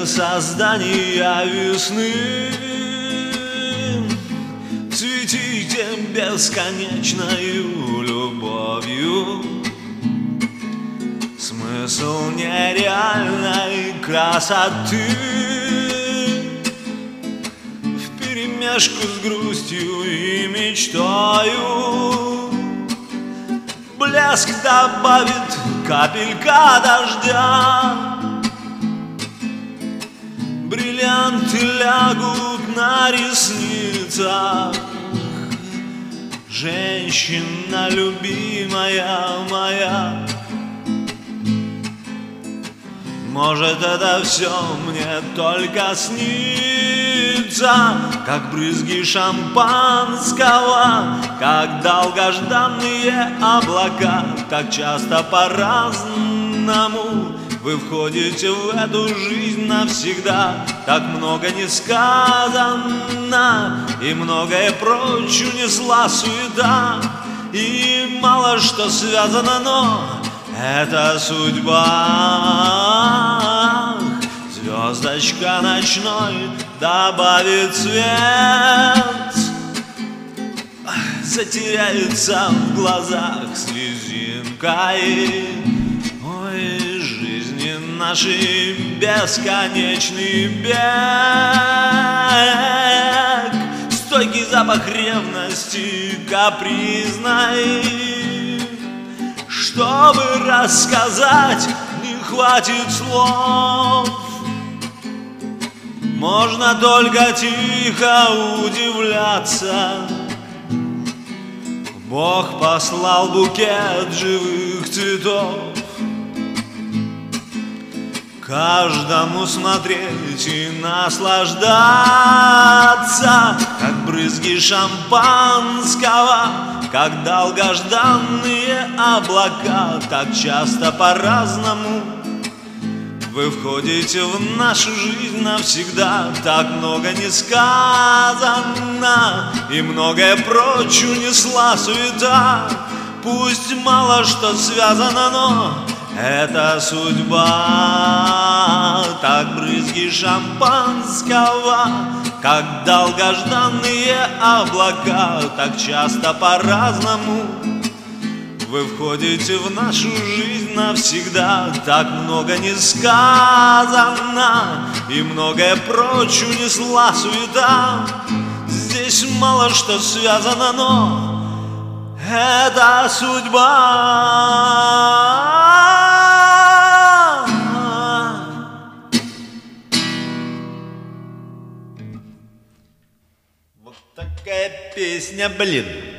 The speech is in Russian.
создания весны, цветите бесконечною любовью. Смысл нереальной красоты вперемешку с грустью и мечтою. Блеск добавит капелька дождя, бриллианты лягут на ресницах. Женщина любимая моя, может, это все мне только снится, как брызги шампанского, как долгожданные облака. Так часто по-разному вы входите в эту жизнь навсегда. Так много не сказано, и многое прочь унесла суета. И мало что связано, но это судьба. Звездочка ночной добавит свет, затеряется в глазах слезинкой. Ой, жизни нашей бесконечный бег, стойкий запах ревности капризной. Чтобы рассказать, не хватит слов. Можно только тихо удивляться. Бог послал букет живых цветов, каждому смотреть и наслаждаться, как брызги шампанского, как долгожданные облака. Так часто по-разному вы входите в нашу жизнь навсегда. Так много не сказано, и многое прочь унесла суета. Пусть мало что связано, но это судьба. Так брызги шампанского, как долгожданные облака. Так часто по-разному вы входите в нашу жизнь навсегда. Так много не сказано, и многое прочь унесла суета. Здесь мало что связано, но это судьба. Вот такая песня, блин.